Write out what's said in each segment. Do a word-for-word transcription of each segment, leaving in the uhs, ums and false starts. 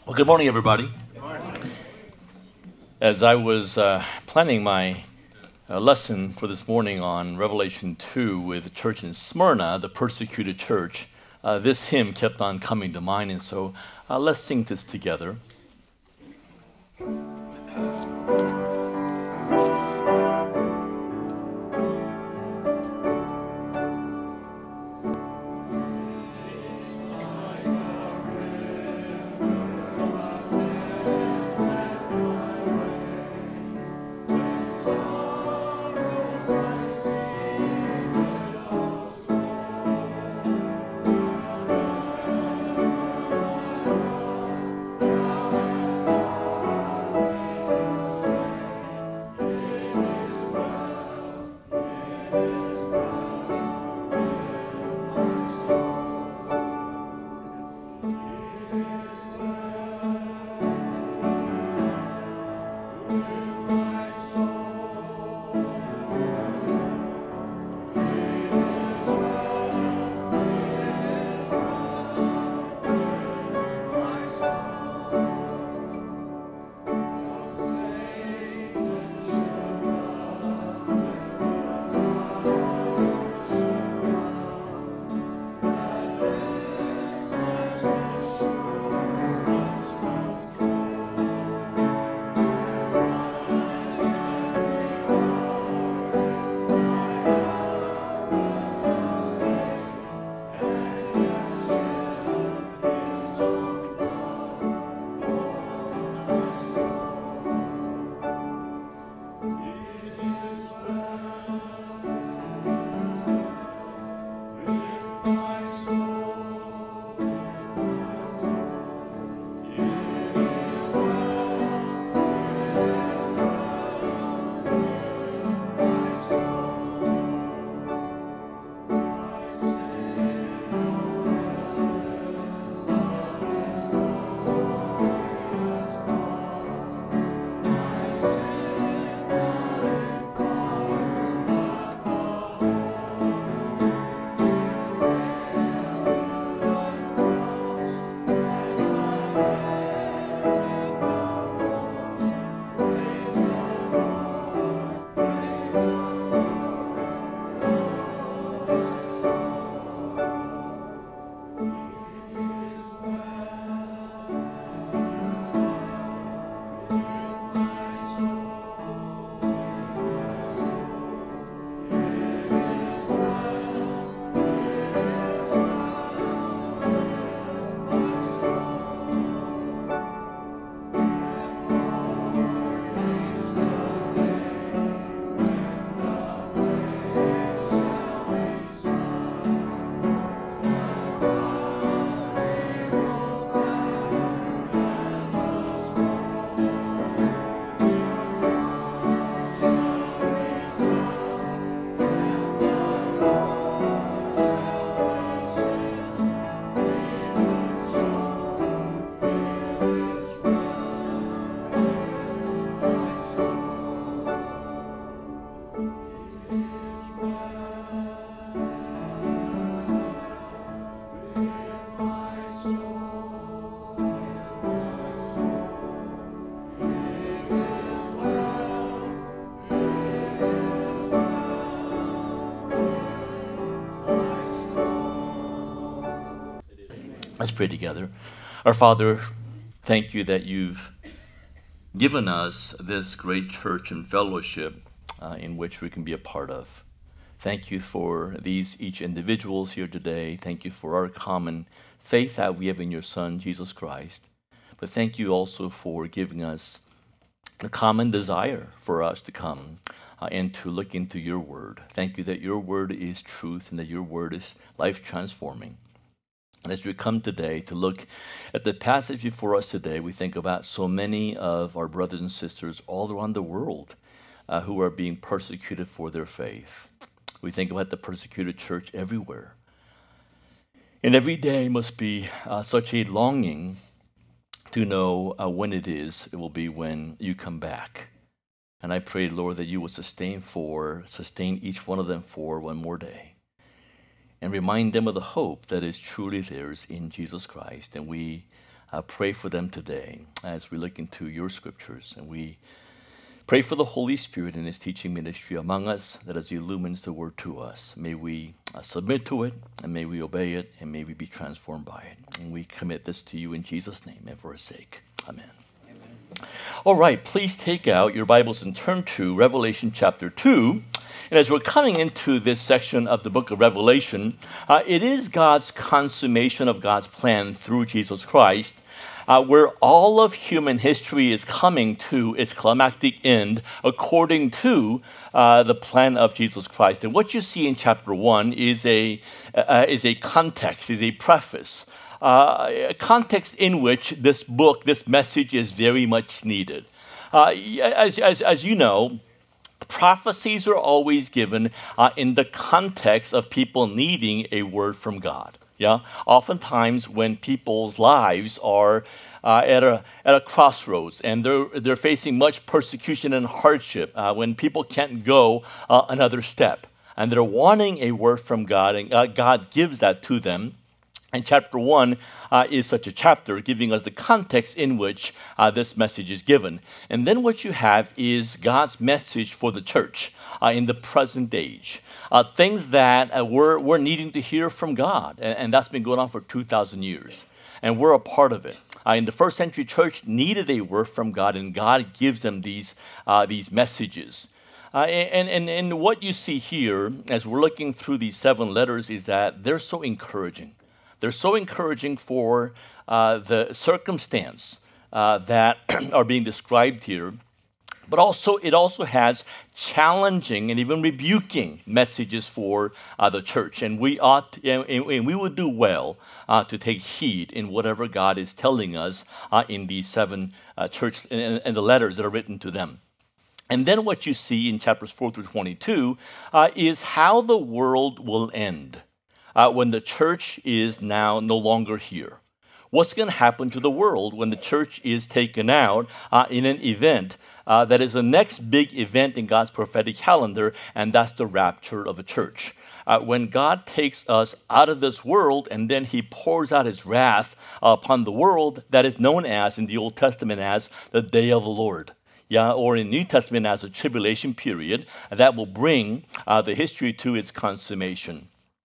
Well, good morning, everybody. As I was uh, planning my uh, lesson for this morning on Revelation two with the church in Smyrna, the persecuted church, uh, this hymn kept on coming to mind, and so uh, let's sing this together. Let's pray together. Our Father, thank you that you've given us this great church and fellowship uh, in which we can be a part of. Thank you for these each individuals here today. Thank you for our common faith that we have in your Son, Jesus Christ. But thank you also for giving us the common desire for us to come uh, and to look into your word. Thank you that your word is truth and that your word is life transforming. And as we come today to look at the passage before us today, we think about so many of our brothers and sisters all around the world uh, who are being persecuted for their faith. We think about the persecuted church everywhere. And every day must be uh, such a longing to know uh, when it is, it will be when you come back. And I pray, Lord, that you will sustain for, sustain each one of them for one more day. And remind them of the hope that is truly theirs in Jesus Christ. And we uh, pray for them today as we look into your scriptures. And we pray for the Holy Spirit in his teaching ministry among us, that as he illumines the word to us, may we uh, submit to it, and may we obey it, and may we be transformed by it. And we commit this to you in Jesus' name and for his sake. Amen. Amen. All right, please take out your Bibles and turn to Revelation chapter two. And as we're coming into this section of the book of Revelation, uh, it is God's consummation of God's plan through Jesus Christ, Uh, where all of human history is coming to its climactic end according to uh, the plan of Jesus Christ. And what you see in chapter one is a, uh, is a context, is a preface, uh, a context in which this book, this message is very much needed. Uh, as, as, as you know, prophecies are always given uh, in the context of people needing a word from God. Yeah, oftentimes when people's lives are uh, at a at a crossroads and they're they're facing much persecution and hardship, uh, when people can't go uh, another step, and they're wanting a word from God, and uh, God gives that to them. And chapter one uh, is such a chapter, giving us the context in which uh, this message is given. And then what you have is God's message for the church uh, in the present age. Uh, things that uh, we're, we're needing to hear from God. And, and that's been going on for two thousand years. And we're a part of it. Uh, in the first century church needed a word from God, and God gives them these, uh, these messages. Uh, and, and, and what you see here, as we're looking through these seven letters, is that they're so encouraging. They're so encouraging for uh, the circumstance uh, that are being described here, but also it also has challenging and even rebuking messages for uh, the church. And we ought, to, and, and we would do well uh, to take heed in whatever God is telling us uh, in these seven uh, church and, and the letters that are written to them. And then what you see in chapters four through twenty-two uh, is how the world will end. Uh, when the church is now no longer here. What's going to happen to the world when the church is taken out uh, in an event uh, that is the next big event in God's prophetic calendar, and that's the rapture of a church. Uh, when God takes us out of this world and then he pours out his wrath uh, upon the world, that is known as, in the Old Testament, as the day of the Lord. Yeah, or in New Testament as a tribulation period, that will bring uh, the history to its consummation.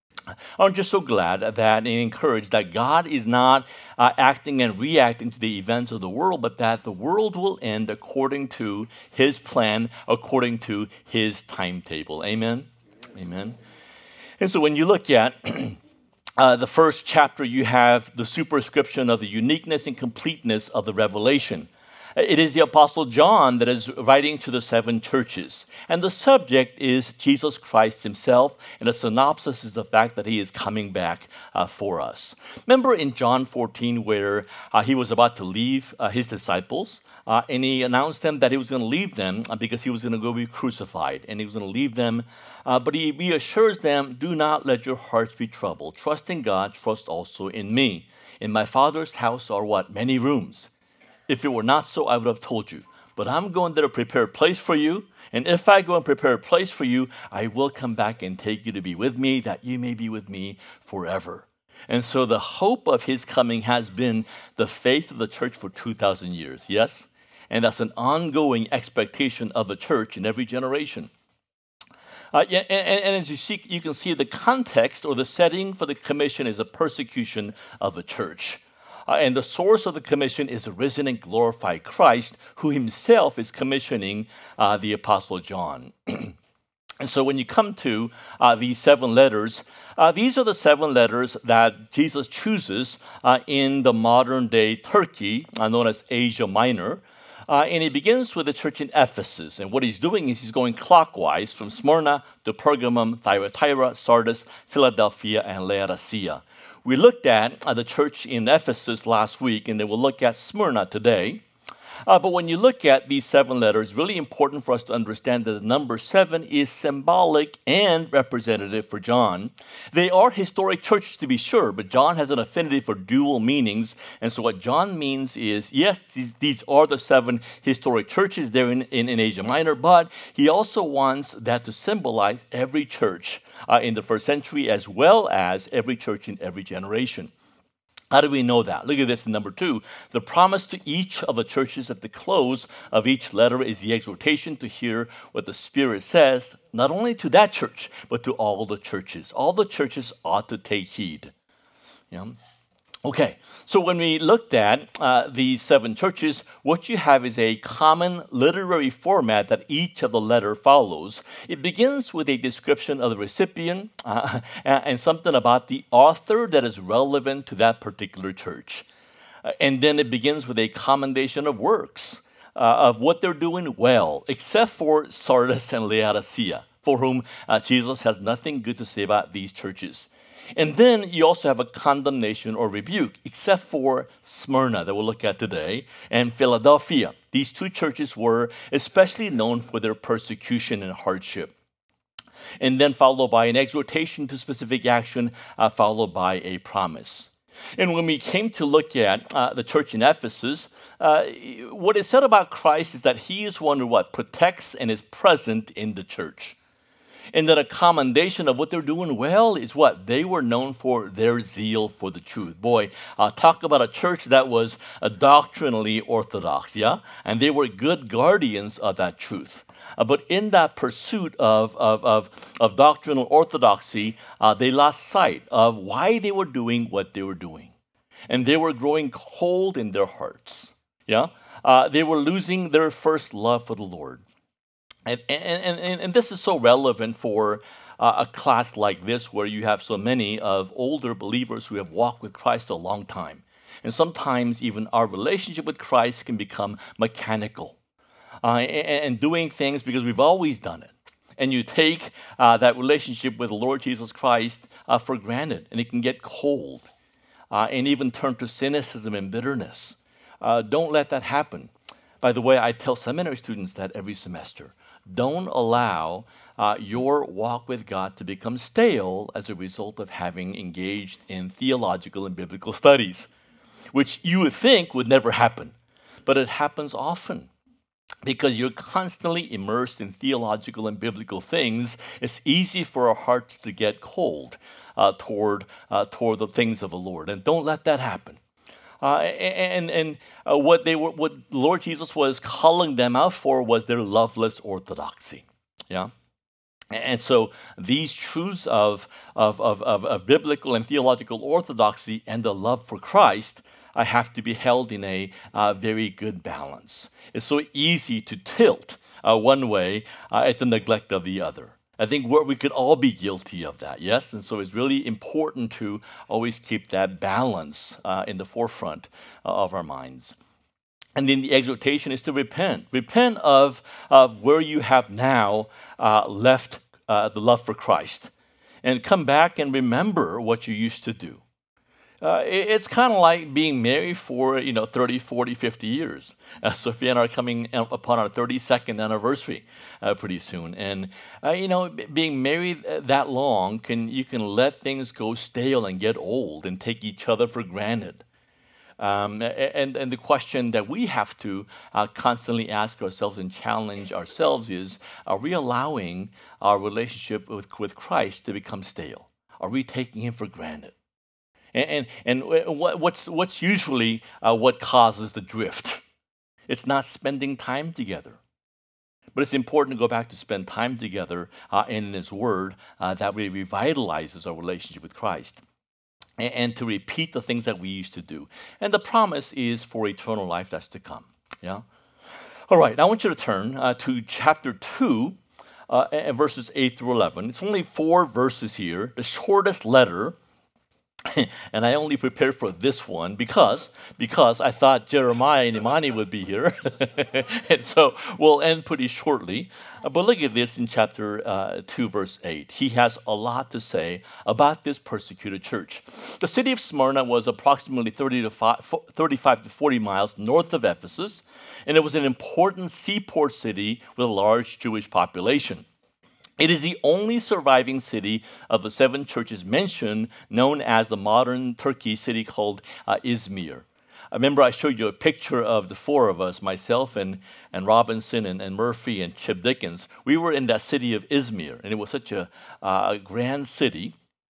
I'm just so glad that and encouraged that God is not uh, acting and reacting to the events of the world, but that the world will end according to his plan, according to his timetable. Amen? Amen. Amen. And so when you look at uh, the first chapter, you have the superscription of the uniqueness and completeness of the revelation. It is the Apostle John that is writing to the seven churches. And the subject is Jesus Christ himself, and the synopsis is the fact that he is coming back uh, for us. Remember in John fourteen where uh, he was about to leave uh, his disciples, uh, and he announced them that he was going to leave them because he was going to go be crucified, and he was going to leave them. Uh, but he reassures them, do not let your hearts be troubled. Trust in God, trust also in me. In my Father's house are what? Many rooms. If it were not so, I would have told you. But I'm going there to prepare a place for you. And if I go and prepare a place for you, I will come back and take you to be with me, that you may be with me forever. And so the hope of his coming has been the faith of the church for two thousand years. Yes? And that's an ongoing expectation of the church in every generation. Uh, and, and, and as you see, you can see the context or the setting for the commission is a persecution of the church. Uh, and the source of the commission is the risen and glorified Christ, who himself is commissioning uh, the Apostle John. And so when you come to uh, these seven letters, uh, these are the seven letters that Jesus chooses uh, in the modern day Turkey, uh, known as Asia Minor. Uh, and he begins with the church in Ephesus. And what he's doing is he's going clockwise from Smyrna to Pergamum, Thyatira, Sardis, Philadelphia, and Laodicea. We looked at uh, the church in Ephesus last week, and then we'll look at Smyrna today. Uh, but when you look at these seven letters, it's really important for us to understand that the number seven is symbolic and representative for John. They are historic churches to be sure, but John has an affinity for dual meanings. And so what John means is, yes, these, these are the seven historic churches there in, in, in Asia Minor, but he also wants that to symbolize every church uh, in the first century as well as every church in every generation. How do we know that? Look at this in number two. The promise to each of the churches at the close of each letter is the exhortation to hear what the Spirit says, not only to that church, but to all the churches. All the churches ought to take heed. You know? Okay, so when we looked at uh, these seven churches, what you have is a common literary format that each of the letter follows. It begins with a description of the recipient uh, and something about the author that is relevant to that particular church. Uh, and then it begins with a commendation of works, uh, of what they're doing well, except for Sardis and Laodicea, for whom uh, Jesus has nothing good to say about these churches. And then you also have a condemnation or rebuke, except for Smyrna that we'll look at today, and Philadelphia. These two churches were especially known for their persecution and hardship. And then followed by an exhortation to specific action, uh, followed by a promise. And when we came to look at uh, the church in Ephesus, uh, what is said about Christ is that he is one who what protects and is present in the church. And that a commendation of what they're doing well is what? They were known for their zeal for the truth. Boy, uh, talk about a church that was uh, doctrinally orthodox, yeah? And they were good guardians of that truth. Uh, but in that pursuit of, of, of, of doctrinal orthodoxy, uh, they lost sight of why they were doing what they were doing. And they were growing cold in their hearts, yeah? Uh, they were losing their first love for the Lord. And, and, and, and this is so relevant for uh, a class like this where you have so many of older believers who have walked with Christ a long time. And sometimes even our relationship with Christ can become mechanical uh, and, and doing things because we've always done it. And you take uh, that relationship with the Lord Jesus Christ uh, for granted, and it can get cold uh, and even turn to cynicism and bitterness. Uh, don't let that happen. By the way, I tell seminary students that every semester. Don't allow uh, your walk with God to become stale as a result of having engaged in theological and biblical studies, which you would think would never happen, but it happens often. Because you're constantly immersed in theological and biblical things, it's easy for our hearts to get cold uh, toward, uh, toward the things of the Lord. And don't let that happen. Uh, and and uh, what they were, what Lord Jesus was calling them out for was their loveless orthodoxy, yeah. And so these truths of of of, of, of biblical and theological orthodoxy and the love for Christ uh, have to be held in a uh, very good balance. It's so easy to tilt uh, one way uh, at the neglect of the other. I think we could all be guilty of that, yes? And so it's really important to always keep that balance uh, in the forefront uh, of our minds. And then the exhortation is to repent. Repent of, of where you have now uh, left uh, the love for Christ. And come back and remember what you used to do. Uh, it, it's kind of like being married for, you know, thirty, forty, fifty years. Uh, Sophia and I are coming upon our thirty-second anniversary uh, pretty soon. And, uh, you know, b- being married that long, can you can let things go stale and get old and take each other for granted. Um, and, and the question that we have to uh, constantly ask ourselves and challenge ourselves is, are we allowing our relationship with, with Christ to become stale? Are we taking him for granted? And, and, and what's, what's usually uh, what causes the drift? It's not spending time together. But it's important to go back to spend time together uh, in His Word uh, that way revitalizes our relationship with Christ. And, and to repeat the things that we used to do. And the promise is for eternal life that's to come. Yeah. All right, I want you to turn uh, to chapter two, uh, and verses eight through eleven. It's only four verses here, the shortest letter. And I only prepared for this one because because I thought Jeremiah and Imani would be here. And so we'll end pretty shortly. Uh, but look at this in chapter uh, two, verse eight. He has a lot to say about this persecuted church. The city of Smyrna was approximately thirty to thirty-five to forty miles north of Ephesus, and it was an important seaport city with a large Jewish population. It is the only surviving city of the seven churches mentioned, known as the modern Turkey city called uh, Izmir. I remember I showed you a picture of the four of us, myself and, and Robinson and, and Murphy and Chip Dickens. We were in that city of Izmir, and it was such a, uh, a grand city.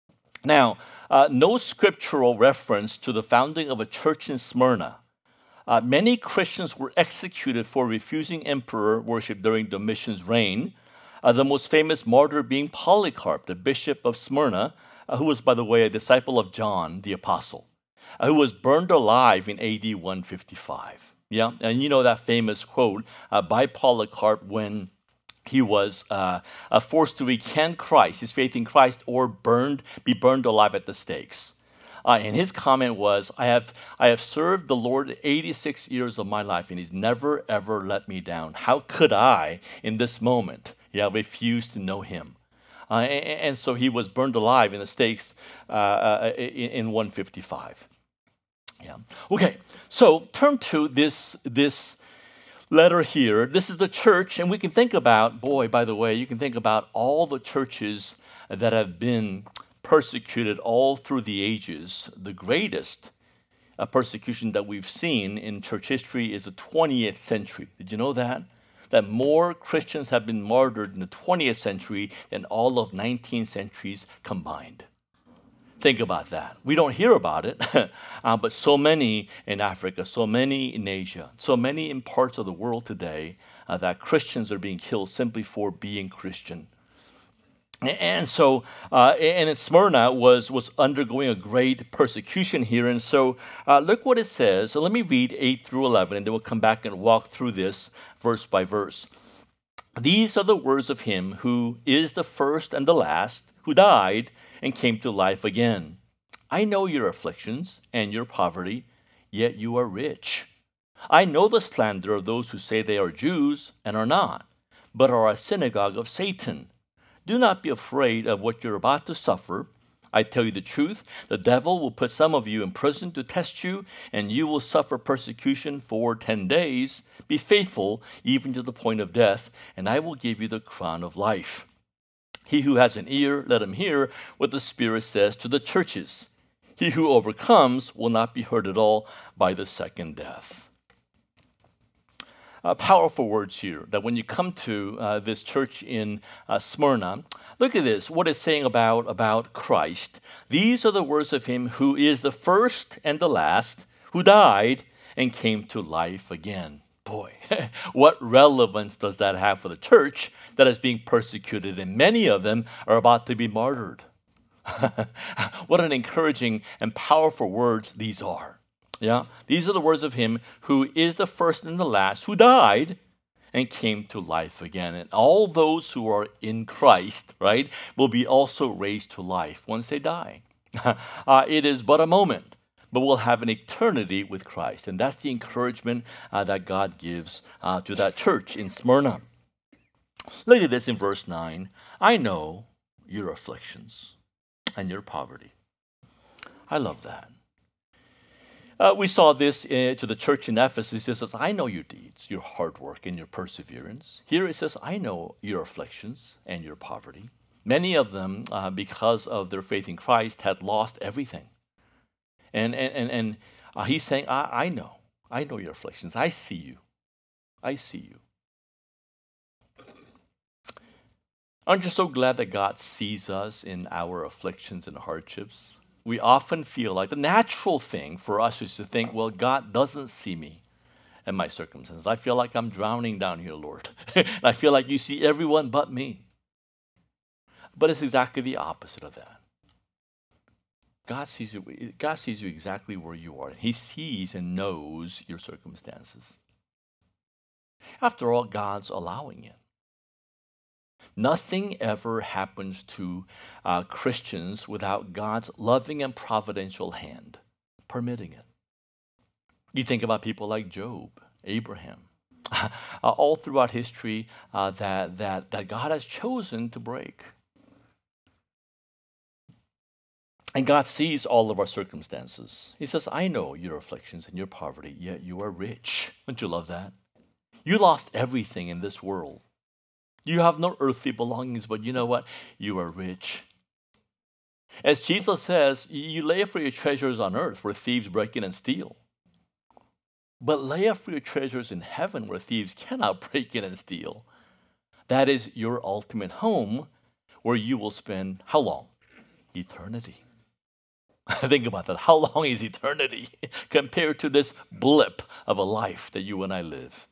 Now, uh, no scriptural reference to the founding of a church in Smyrna. Uh, many Christians were executed for refusing emperor worship during Domitian's reign, uh, the most famous martyr being Polycarp, the bishop of Smyrna, uh, who was, by the way, a disciple of John the Apostle, uh, who was burned alive in A D one fifty-five. Yeah, and you know that famous quote uh, by Polycarp when he was uh, uh, forced to recant Christ, his faith in Christ, or burned, be burned alive at the stakes. Uh, and his comment was, I have, I have served the Lord eighty-six years of my life, and he's never, ever let me down. How could I, in this moment, yeah, refuse to know him? Uh, and, and so he was burned alive in the stakes uh, uh, in, in one fifty-five. Yeah. Okay, so turn to this, this letter here. This is the church, and we can think about, boy, by the way, you can think about all the churches that have been persecuted all through the ages. The greatest uh, persecution that we've seen in church history is the twentieth century. Did you know that? That more Christians have been martyred in the twentieth century than all of nineteen centuries combined. Think about that. We don't hear about it, uh, but so many in Africa, so many in Asia, so many in parts of the world today uh, that Christians are being killed simply for being Christian. And so, uh, and Smyrna was, was undergoing a great persecution here. And so, uh, look what it says. So let me read eight through eleven, and then we'll come back and walk through this verse by verse. These are the words of him who is the first and the last, who died and came to life again. I know your afflictions and your poverty, yet you are rich. I know the slander of those who say they are Jews and are not, but are a synagogue of Satan. Do not be afraid of what you're about to suffer. I tell you the truth, the devil will put some of you in prison to test you, and you will suffer persecution for ten days. Be faithful even to the point of death, and I will give you the crown of life. He who has an ear, let him hear what the Spirit says to the churches. He who overcomes will not be hurt at all by the second death. Uh, powerful words here, that when you come to uh, this church in uh, Smyrna, look at this, what it's saying about, about Christ. These are the words of him who is the first and the last, who died and came to life again. Boy, what relevance does that have for the church that is being persecuted, and many of them are about to be martyred? What an encouraging and powerful words these are. Yeah, these are the words of him who is the first and the last, who died and came to life again. And all those who are in Christ, right, will be also raised to life once they die. uh, it is but a moment, but we'll have an eternity with Christ. And that's the encouragement uh, that God gives uh, to that church in Smyrna. Look at this in verse nine. I know your afflictions and your poverty. I love that. Uh, we saw this uh, to the church in Ephesus. It says, I know your deeds, your hard work, and your perseverance. Here it says, I know your afflictions and your poverty. Many of them, uh, because of their faith in Christ, had lost everything. And, and, and, and uh, he's saying, I, I know. I know your afflictions. I see you. I see you. Aren't you so glad that God sees us in our afflictions and hardships? We often feel like the natural thing for us is to think, well, God doesn't see me and my circumstances. I feel like I'm drowning down here, Lord. And I feel like you see everyone but me. But it's exactly the opposite of that. God sees you, God sees you exactly where you are. He sees and knows your circumstances. After all, God's allowing it. Nothing ever happens to uh, Christians without God's loving and providential hand permitting it. You think about people like Job, Abraham, uh, all throughout history uh, that, that, that God has chosen to break. And God sees all of our circumstances. He says, I know your afflictions and your poverty, yet you are rich. Don't you love that? You lost everything in this world. You have no earthly belongings, but you know what? You are rich. As Jesus says, you lay up for your treasures on earth where thieves break in and steal. But lay up for your treasures in heaven where thieves cannot break in and steal. That is your ultimate home where you will spend how long? Eternity. Think about that. How long is eternity compared to this blip of a life that you and I live?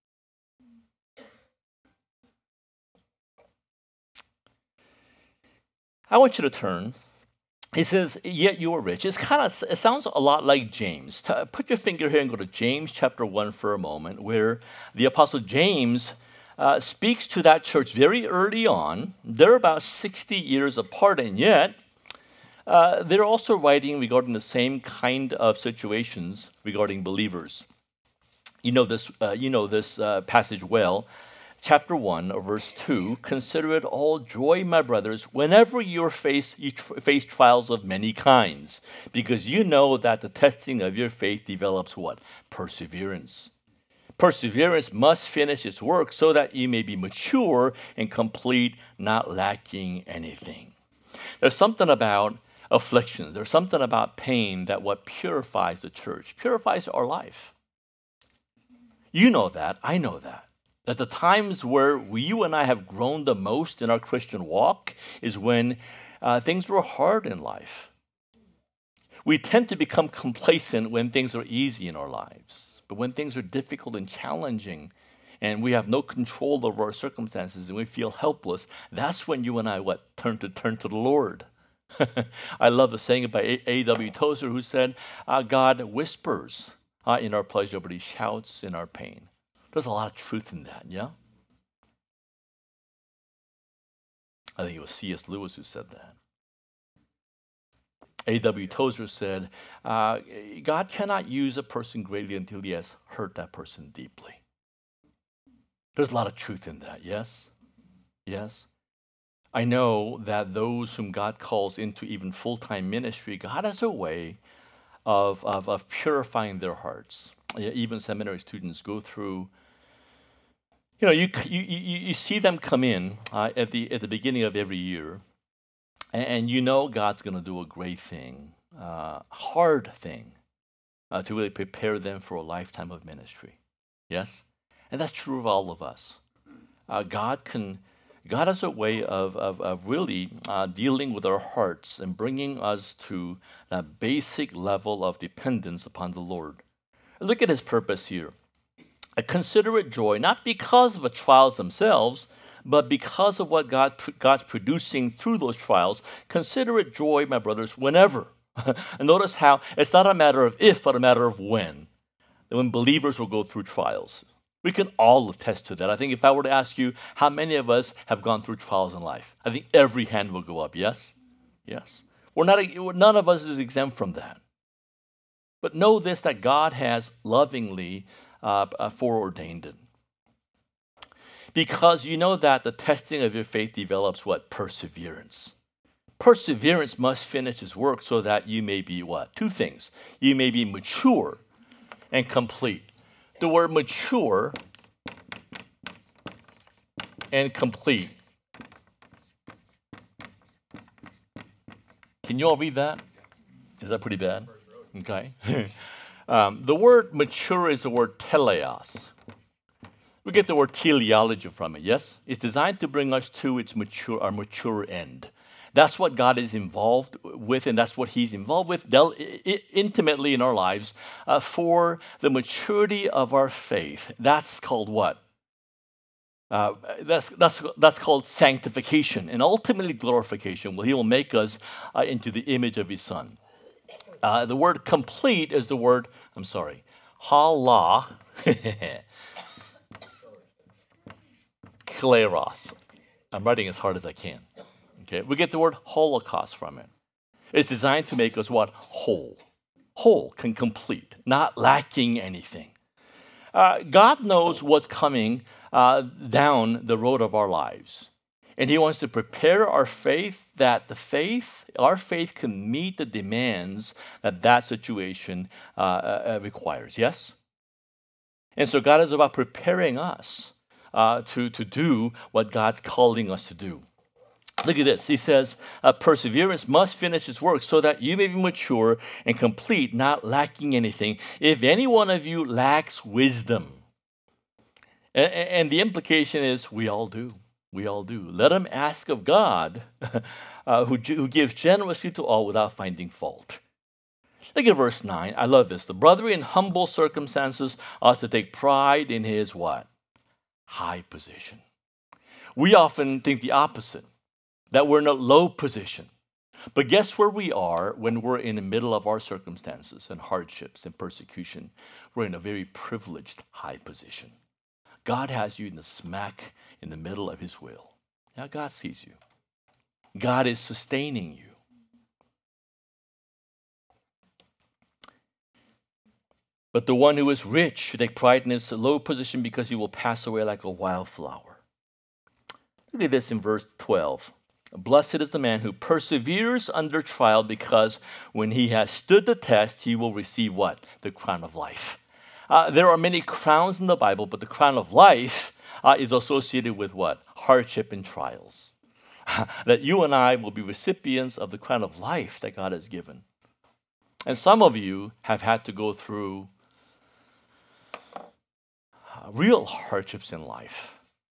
I want you to turn. He says, yet you are rich. It's kind of, it sounds a lot like James. T- Put your finger here and go to James chapter one for a moment, where the Apostle James uh, speaks to that church very early on. They're about sixty years apart, and yet uh, they're also writing regarding the same kind of situations regarding believers. You know this, uh, you know this uh, passage well. Chapter one, or verse two, consider it all joy, my brothers, whenever you face, you tr- face trials of many kinds, because you know that the testing of your faith develops what? Perseverance. Perseverance must finish its work so that you may be mature and complete, not lacking anything. There's something about afflictions, there's something about pain that what purifies the church, purifies our life. You know that, I know that. That the times where we, you and I have grown the most in our Christian walk is when uh, things were hard in life. We tend to become complacent when things are easy in our lives. But when things are difficult and challenging and we have no control over our circumstances and we feel helpless, that's when you and I what turn to turn to the Lord. I love the saying by A W Tozer, who said, uh, God whispers uh, in our pleasure, but he shouts in our pain. There's a lot of truth in that, yeah? I think it was C S Lewis who said that. A W Tozer said, uh, God cannot use a person greatly until he has hurt that person deeply. There's a lot of truth in that, yes? Yes? I know that those whom God calls into even full-time ministry, God has a way of, of, of purifying their hearts. Yeah, even seminary students go through. You know, you you you, you see them come in uh, at the at the beginning of every year, and, and you know God's going to do a great thing, uh, hard thing, uh, to really prepare them for a lifetime of ministry. Yes, and that's true of all of us. Uh, God can, God has a way of of, of really uh, dealing with our hearts and bringing us to a basic level of dependence upon the Lord. Look at His purpose here. I consider it joy, not because of the trials themselves, but because of what God, God's producing through those trials. Consider it joy, my brothers, whenever. And notice how it's not a matter of if, but a matter of when. When believers will go through trials. We can all attest to that. I think if I were to ask you how many of us have gone through trials in life, I think every hand will go up. Yes? Yes. We're not, none of us is exempt from that. But know this, that God has lovingly Uh, uh, foreordained it. Because you know that the testing of your faith develops what? Perseverance. Perseverance must finish its work so that you may be what? Two things. You may be mature and complete. The word mature and complete. Can you all read that? Is that pretty bad? Okay. Um, the word mature is the word teleos. We get the word teleology from it, yes? It's designed to bring us to its mature, our mature end. That's what God is involved with, and that's what He's involved with del- I- intimately in our lives uh, for the maturity of our faith. That's called what? Uh, that's, that's, that's called sanctification, and ultimately glorification. Well, He will make us uh, into the image of His Son. Uh, the word complete is the word, I'm sorry, hala, kleros. I'm writing as hard as I can. Okay, we get the word holocaust from it. It's designed to make us what? Whole. Whole, can complete, not lacking anything. Uh, God knows what's coming uh, down the road of our lives. And He wants to prepare our faith that the faith, our faith can meet the demands that that situation uh, uh, requires. Yes? And so God is about preparing us uh, to, to do what God's calling us to do. Look at this. He says, uh, perseverance must finish its work so that you may be mature and complete, not lacking anything. If any one of you lacks wisdom, and, and the implication is we all do. We all do. Let him ask of God, uh, who, who gives generously to all without finding fault. Look at verse nine. I love this. The brother in humble circumstances ought to take pride in his what? High position. We often think the opposite, that we're in a low position. But guess where we are when we're in the middle of our circumstances and hardships and persecution? We're in a very privileged high position. God has you in the smack in the middle of his will. Now God sees you. God is sustaining you. But the one who is rich should take pride in his low position because he will pass away like a wildflower. Look at this in verse twelve. Blessed is the man who perseveres under trial, because when he has stood the test, he will receive what? The crown of life. Uh, there are many crowns in the Bible, but the crown of life uh, is associated with what? Hardship and trials. That you and I will be recipients of the crown of life that God has given. And some of you have had to go through uh, real hardships in life,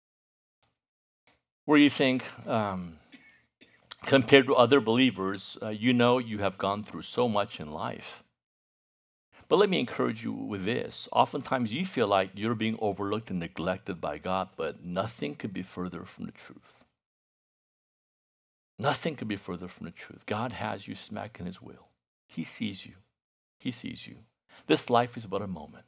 where you think, um, compared to other believers, uh, you know you have gone through so much in life. But let me encourage you with this. Oftentimes you feel like you're being overlooked and neglected by God, but nothing could be further from the truth. Nothing could be further from the truth. God has you smack in his will. He sees you. He sees you. This life is but a moment.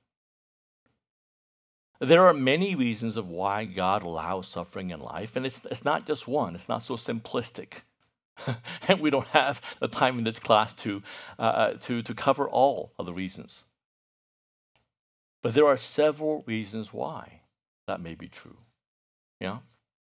There are many reasons of why God allows suffering in life, and it's, it's not just one. It's not so simplistic. And we don't have the time in this class to, uh, to, to cover all of the reasons. But there are several reasons why that may be true. Yeah?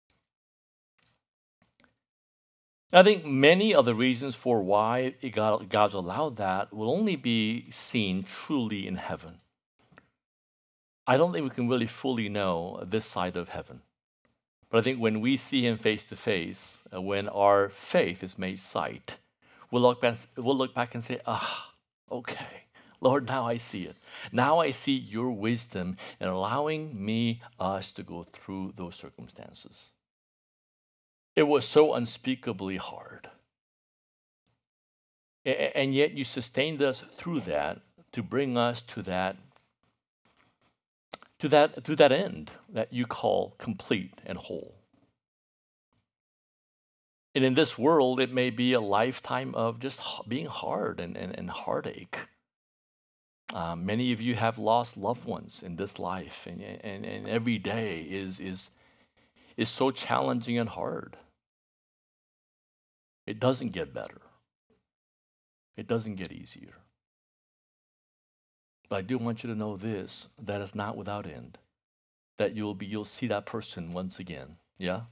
I think many of the reasons for why God, God's allowed that will only be seen truly in heaven. I don't think we can really fully know this side of heaven. But I think when we see him face to face, uh, when our faith is made sight, we'll look back, we'll look back and say, ah, okay, Lord, now I see it. Now I see your wisdom in allowing me, us, to go through those circumstances. It was so unspeakably hard. A- and yet you sustained us through that to bring us to that to that to that end that you call complete and whole. And in this world, it may be a lifetime of just h- being hard and, and, and heartache. Uh, many of you have lost loved ones in this life, and, and, and every day is, is, is so challenging and hard. It doesn't get better. It doesn't get easier. But I do want you to know this, that it's not without end. That you'll be you'll see that person once again. Yeah?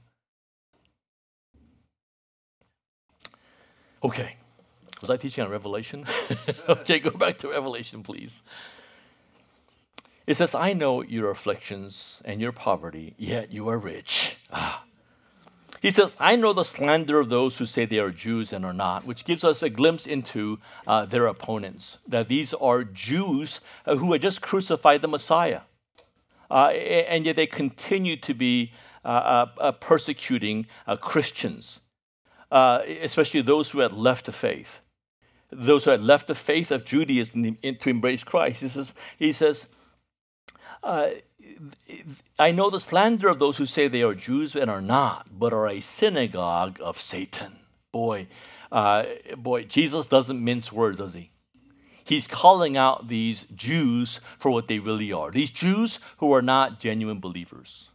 Okay. Was I teaching on Revelation? Okay, go back to Revelation, please. It says, I know your afflictions and your poverty, yet you are rich. Ah. He says, I know the slander of those who say they are Jews and are not, which gives us a glimpse into uh, their opponents, that these are Jews uh, who had just crucified the Messiah. Uh, and yet they continue to be uh, uh, uh, persecuting uh, Christians, uh, especially those who had left the faith. Those who had left the faith of Judaism to embrace Christ. He says, he says uh, I know the slander of those who say they are Jews and are not, but are a synagogue of Satan. Boy, uh, boy, Jesus doesn't mince words, does he? He's calling out these Jews for what they really are. These Jews who are not genuine believers.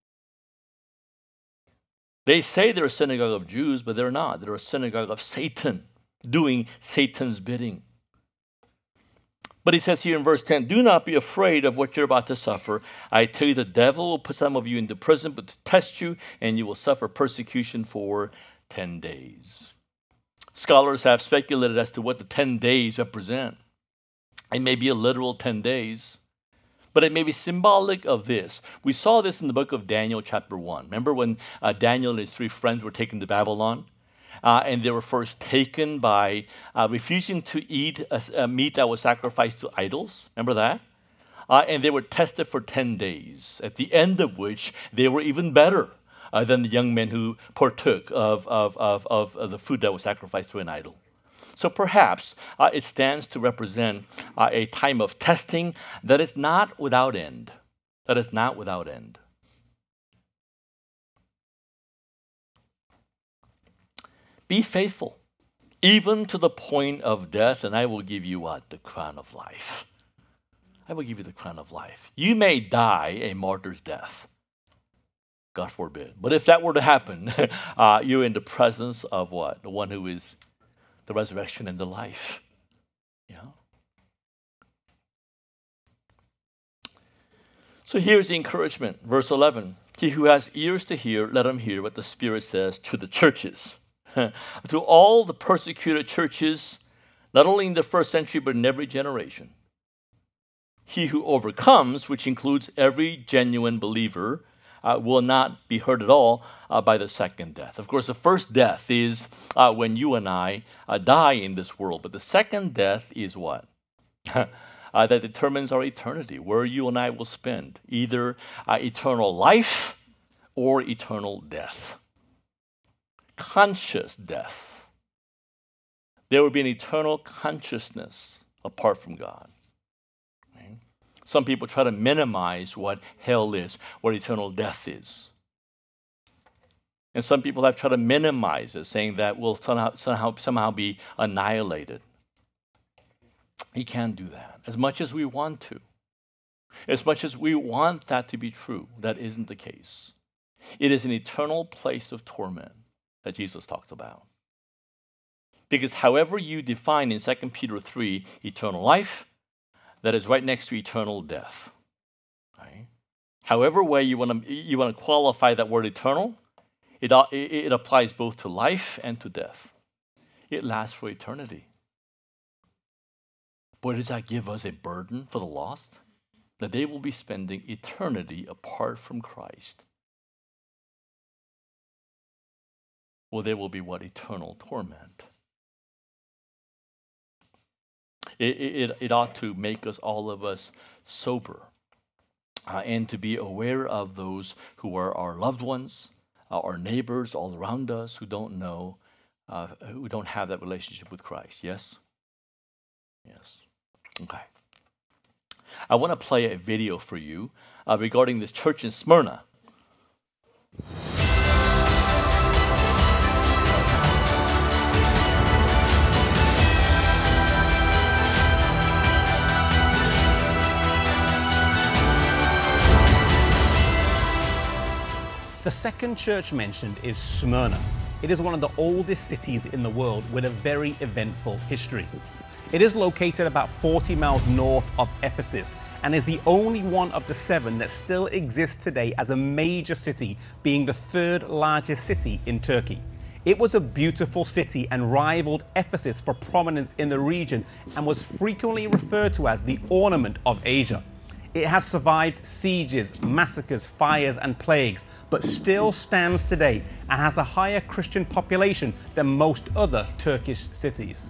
They say they're a synagogue of Jews, but they're not. They're a synagogue of Satan, doing Satan's bidding. But he says here in verse ten, do not be afraid of what you're about to suffer. I tell you, the devil will put some of you into prison, but to test you, and you will suffer persecution for ten days. Scholars have speculated as to what the ten days represent. It may be a literal ten days, but it may be symbolic of this. We saw this in the book of Daniel chapter one. Remember when uh, Daniel and his three friends were taken to Babylon? Uh, and they were first taken by uh, refusing to eat a, a meat that was sacrificed to idols. Remember that? Uh, and they were tested for ten days, at the end of which they were even better. uh, than the young men who partook of, of, of, of, of the food that was sacrificed to an idol. So perhaps uh, it stands to represent uh, a time of testing that is not without end. That is not without end. Be faithful, even to the point of death, and I will give you what? The crown of life. I will give you the crown of life. You may die a martyr's death. God forbid. But if that were to happen, uh, you're in the presence of what? The one who is the resurrection and the life. Yeah. So here's the encouragement. Verse eleven. He who has ears to hear, let him hear what the Spirit says to the churches. To all the persecuted churches, not only in the first century, but in every generation. He who overcomes, which includes every genuine believer, uh, will not be hurt at all uh, by the second death. Of course, the first death is uh, when you and I uh, die in this world. But the second death is what? uh, that determines our eternity, where you and I will spend either uh, eternal life or eternal death. Conscious death. There will be an eternal consciousness apart from God. Right? Some people try to minimize what hell is, what eternal death is. And some people have tried to minimize it, saying that we'll somehow, somehow, somehow be annihilated. You can't do that, as much as we want to. As much as we want that to be true, that isn't the case. It is an eternal place of torment that Jesus talks about. Because however you define in Second Peter three eternal life, that is right next to eternal death. Right? However way you want to you want to qualify that word eternal, it, it applies both to life and to death. It lasts for eternity. Boy, does that give us a burden for the lost? That they will be spending eternity apart from Christ. Well, there will be what? Eternal torment. It, it, it ought to make us, all of us, sober uh, and to be aware of those who are our loved ones, uh, our neighbors all around us who don't know, uh, who don't have that relationship with Christ. Yes? Yes. Okay. I want to play a video for you uh, regarding this church in Smyrna. The second church mentioned is Smyrna. It is one of the oldest cities in the world with a very eventful history. It is located about forty miles north of Ephesus and is the only one of the seven that still exists today as a major city, being the third largest city in Turkey. It was a beautiful city and rivaled Ephesus for prominence in the region and was frequently referred to as the ornament of Asia. It has survived sieges, massacres, fires, and plagues, but still stands today and has a higher Christian population than most other Turkish cities.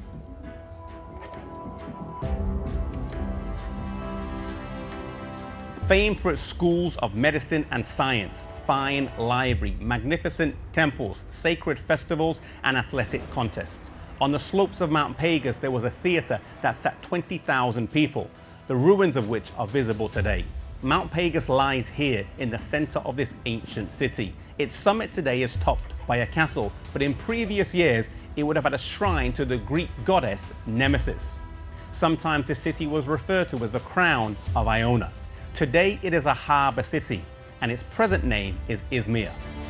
Famed for its schools of medicine and science, fine library, magnificent temples, sacred festivals, and athletic contests. On the slopes of Mount Pegasus, there was a theater that sat twenty thousand people, the ruins of which are visible today. Mount Pegasus lies here in the center of this ancient city. Its summit today is topped by a castle, but in previous years, it would have had a shrine to the Greek goddess Nemesis. Sometimes this city was referred to as the crown of Iona. Today, it is a harbor city, and its present name is Izmir.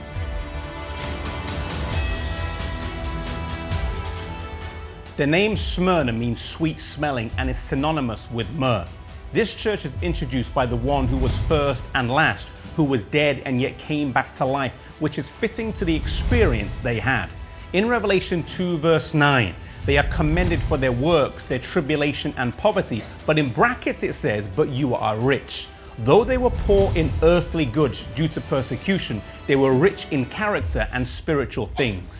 The name Smyrna means sweet smelling and is synonymous with myrrh. This church is introduced by the one who was first and last, who was dead and yet came back to life, which is fitting to the experience they had. In Revelation two verse nine, they are commended for their works, their tribulation and poverty, but in brackets it says, but you are rich. Though they were poor in earthly goods due to persecution, they were rich in character and spiritual things.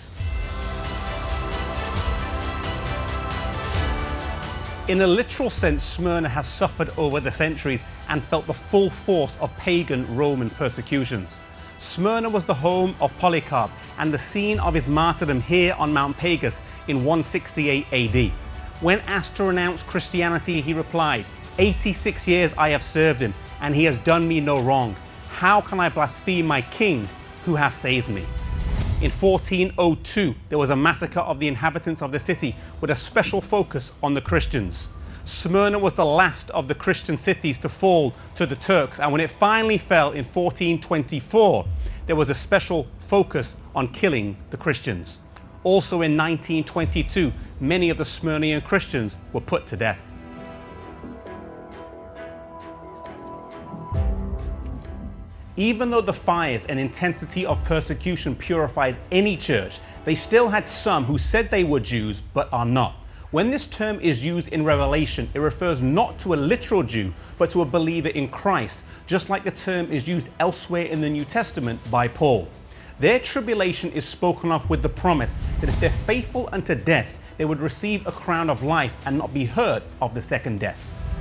In a literal sense, Smyrna has suffered over the centuries and felt the full force of pagan Roman persecutions. Smyrna was the home of Polycarp and the scene of his martyrdom here on Mount Pagus in one sixty-eight A D. When asked to renounce Christianity, he replied, eighty-six years I have served him, and he has done me no wrong. How can I blaspheme my king who has saved me? In fourteen oh two, there was a massacre of the inhabitants of the city with a special focus on the Christians. Smyrna was the last of the Christian cities to fall to the Turks, and when it finally fell in fourteen twenty-four, there was a special focus on killing the Christians. Also in nineteen twenty-two, many of the Smyrnian Christians were put to death. Even though the fires and intensity of persecution purifies any church, they still had some who said they were Jews but are not. When this term is used in Revelation, it refers not to a literal Jew, but to a believer in Christ, just like the term is used elsewhere in the New Testament by Paul. Their tribulation is spoken of with the promise that if they're faithful unto death, they would receive a crown of life and not be hurt of the second death.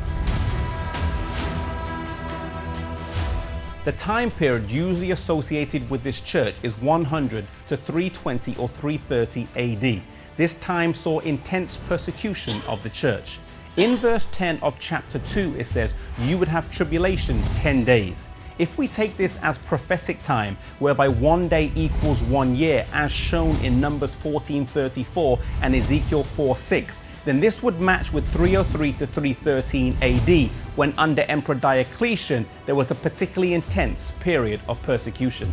The time period usually associated with this church is one hundred to three twenty or three thirty A D. This time saw intense persecution of the church. In verse ten of chapter two, it says, you would have tribulation ten days. If we take this as prophetic time, whereby one day equals one year, as shown in Numbers fourteen thirty-four and Ezekiel four six, then this would match with three oh three to three thirteen A D, when under Emperor Diocletian there was a particularly intense period of persecution.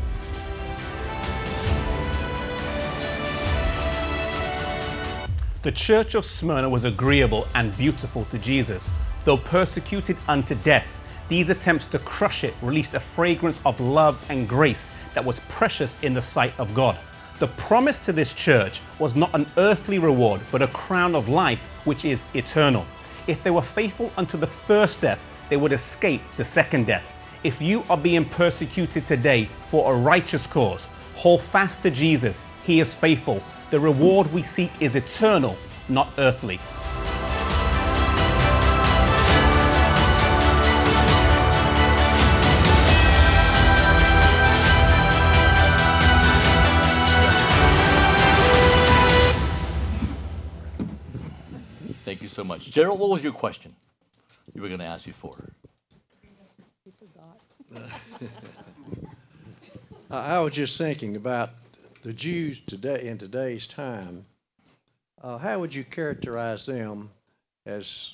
The church of Smyrna was agreeable and beautiful to Jesus. Though persecuted unto death, these attempts to crush it released a fragrance of love and grace that was precious in the sight of God. The promise to this church was not an earthly reward, but a crown of life, which is eternal. If they were faithful unto the first death, they would escape the second death. If you are being persecuted today for a righteous cause, hold fast to Jesus. He is faithful. The reward we seek is eternal, not earthly. Thank you so much. Gerald, what was your question you were going to ask before? He forgot. I was just thinking about the Jews today in today's time. Uh, how would you characterize them as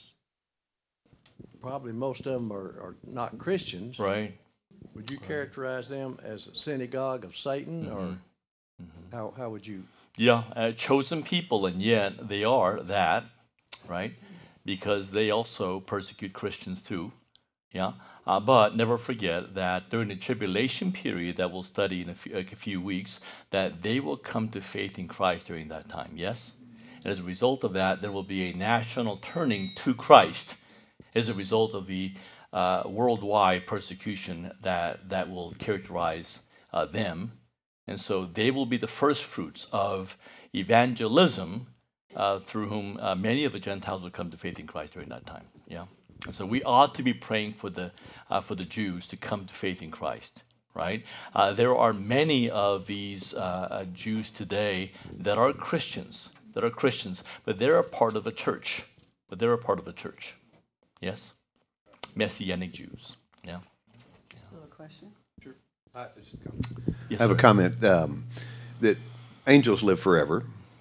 probably most of them are, are not Christians? Right. Would you characterize them as a synagogue of Satan, Mm-hmm. or Mm-hmm. how how would you? Yeah, uh, chosen people, and yet they are that, right? Because they also persecute Christians too. Yeah. Uh, but never forget that during the tribulation period that we'll study in a few, like a few weeks, that they will come to faith in Christ during that time, yes? And as a result of that, there will be a national turning to Christ as a result of the uh, worldwide persecution that, that will characterize uh, them. And so they will be the first fruits of evangelism uh, through whom uh, many of the Gentiles will come to faith in Christ during that time, yeah? And so we ought to be praying for the uh, for the Jews to come to faith in Christ, right? Uh, there are many of these uh, uh, Jews today that are Christians, that are Christians, but they're a part of a church. But they're a part of a church, yes? Messianic Jews, yeah. Still a question? Sure. I, Yes, I have sir. a comment um, that angels live forever,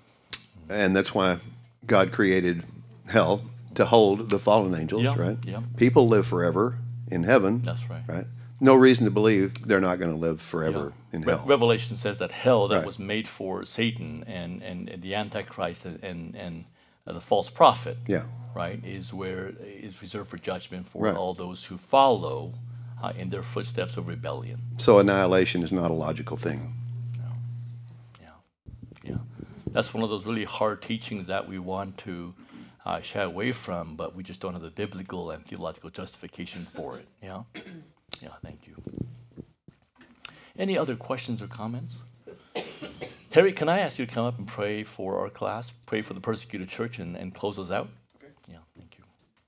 and that's why God created hell to hold the fallen angels, Yeah, right? yeah. People live forever in heaven, That's right. right? No reason to believe they're not going to live forever Yeah. in Re- hell. Revelation says that hell that Right. was made for Satan and, and, and the Antichrist and, and, and uh, the false prophet, Yeah. right, is where is reserved for judgment for Right. all those who follow uh, in their footsteps of rebellion. So annihilation is not a logical thing. Yeah, yeah. That's one of those really hard teachings that we want to uh, shy away from, but we just don't have the biblical and theological justification for it. Yeah, yeah. Thank you. Any other questions or comments? Harry, can I ask you to come up and pray for our class, pray for the persecuted church, and, and close us out? Okay. Yeah, thank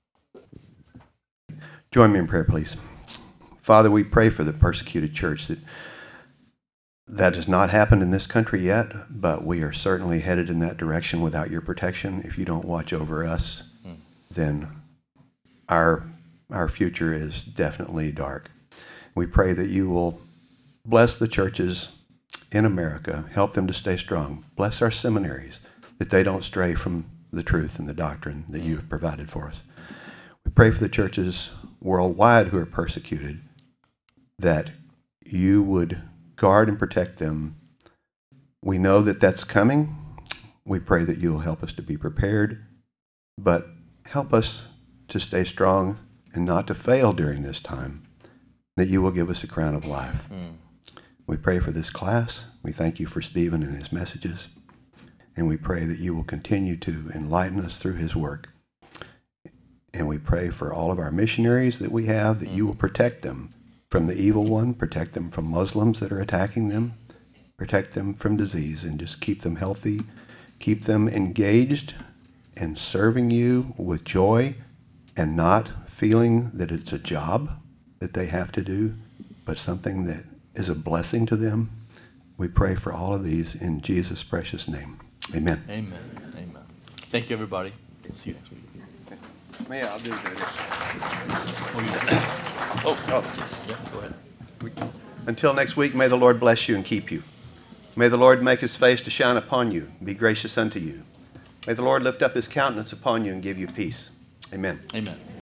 you. Join me in prayer, please. Father, we pray for the persecuted church, that That has not happened in this country yet, but we are certainly headed in that direction without your protection. If you don't watch over us, mm. then our our future is definitely dark. We pray that you will bless the churches in America, help them to stay strong. Bless our seminaries, that they don't stray from the truth and the doctrine that you have provided for us. We pray for the churches worldwide who are persecuted, that you would guard and protect them. We know that that's coming. We pray that you will help us to be prepared, but help us to stay strong and not to fail during this time, that you will give us a crown of life. Mm. We pray for this class. We thank you for Stephen and his messages, and we pray that you will continue to enlighten us through his work. And we pray for all of our missionaries that we have, that you will protect them from the evil one, protect them from Muslims that are attacking them, protect them from disease, and just keep them healthy, keep them engaged and serving you with joy and not feeling that it's a job that they have to do, but something that is a blessing to them. We pray for all of these in Jesus' precious name. Amen. Amen. Amen. Thank you, everybody. See you next week. Yeah, I'll do this. Oh, you oh. oh. Yeah, go ahead. Until next week, may the Lord bless you and keep you. May the Lord make his face to shine upon you, be gracious unto you. May the Lord lift up his countenance upon you and give you peace. Amen. Amen.